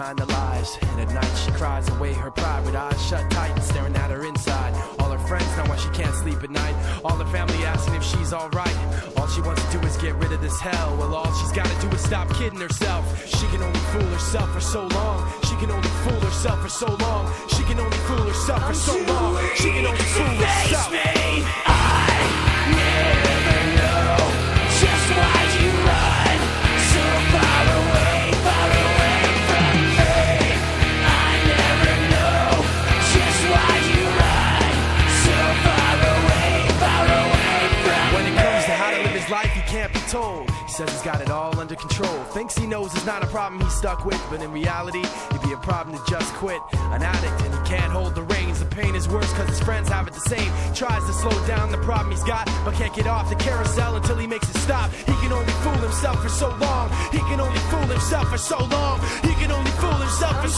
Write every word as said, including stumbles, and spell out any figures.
behind the lies. And at night she cries away her pride with eyes shut tight and staring at her inside. All her friends know why she can't sleep at night. All her family asking if she's alright. All she wants to do is get rid of this hell. Well, all she's gotta do is stop kidding herself. She can only fool herself for so long. She can only fool herself for so long. She can only fool herself for so long. She can only fool herself. Me, I never know just why you run so far away, far away from me. I never know just why you run so far away, far away from me. When it comes to how to live his life, he can't be told. He says he's got it all under control. Thinks he knows it's not a problem he's stuck with, but in reality, it'd be a problem to just quit. An addict and he can't hold the reins. The pain is worse cause his friends have it the same. Tries to slow down the problem he's got, but can't get off the carousel until he makes it stop. He can only fool himself for so long. He can only fool himself for so long. He can only fool himself for